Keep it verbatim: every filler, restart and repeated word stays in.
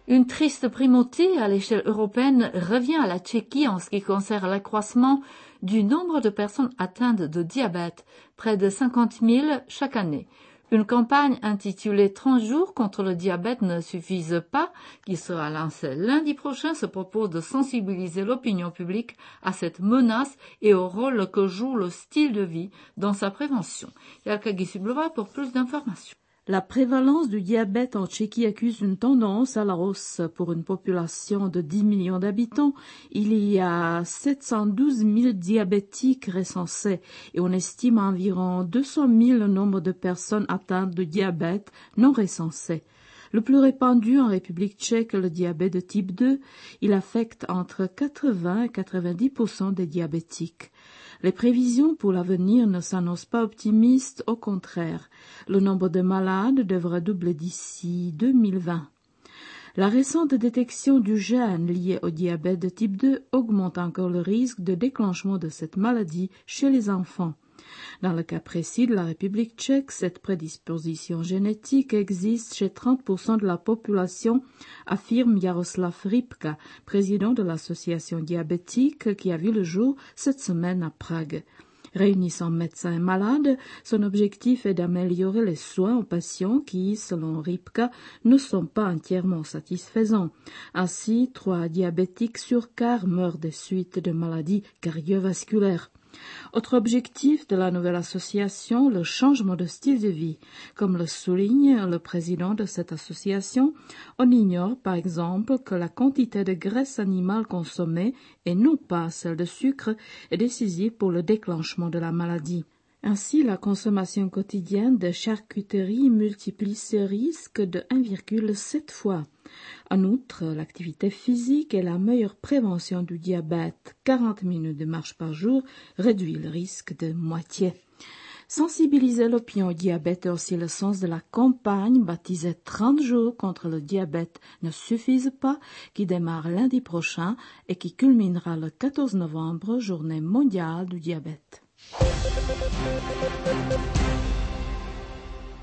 Une triste primauté à l'échelle européenne revient à la Tchéquie en ce qui concerne l'accroissement du nombre de personnes atteintes de diabète, près de cinquante mille chaque année. Une campagne intitulée trente jours contre le diabète ne suffise pas, qui sera lancée lundi prochain, se propose de sensibiliser l'opinion publique à cette menace et au rôle que joue le style de vie dans sa prévention. Yalka Gisublova pour plus d'informations. La prévalence du diabète en Tchéquie accuse une tendance à la hausse. Pour une population de dix millions d'habitants, il y a sept cent douze mille diabétiques recensés et on estime environ deux cent mille le nombre de personnes atteintes de diabète non recensées. Le plus répandu en République tchèque est le diabète de type deux. Il affecte entre quatre-vingts et quatre-vingt-dix pour cent des diabétiques. Les prévisions pour l'avenir ne s'annoncent pas optimistes, au contraire. Le nombre de malades devrait doubler d'ici deux mille vingt. La récente détection du gène lié au diabète de type deux augmente encore le risque de déclenchement de cette maladie chez les enfants. Dans le cas précis de la République tchèque, cette prédisposition génétique existe chez trente pour cent de la population, affirme Jaroslav Rybka, président de l'association diabétique qui a vu le jour cette semaine à Prague. Réunissant médecins et malades, son objectif est d'améliorer les soins aux patients qui, selon Rybka, ne sont pas entièrement satisfaisants. Ainsi, trois diabétiques sur quatre meurent des suites de maladies cardiovasculaires. Autre objectif de la nouvelle association, le changement de style de vie. Comme le souligne le président de cette association, on ignore par exemple que la quantité de graisse animale consommée, et non pas celle de sucre, est décisive pour le déclenchement de la maladie. Ainsi, la consommation quotidienne de charcuterie multiplie ce risque de un virgule sept fois. En outre, l'activité physique est la meilleure prévention du diabète. quarante minutes de marche par jour réduit le risque de moitié. Sensibiliser l'opinion au diabète et aussi le sens de la campagne baptisée trente jours contre le diabète ne suffisent pas, qui démarre lundi prochain et qui culminera le quatorze novembre, journée mondiale du diabète.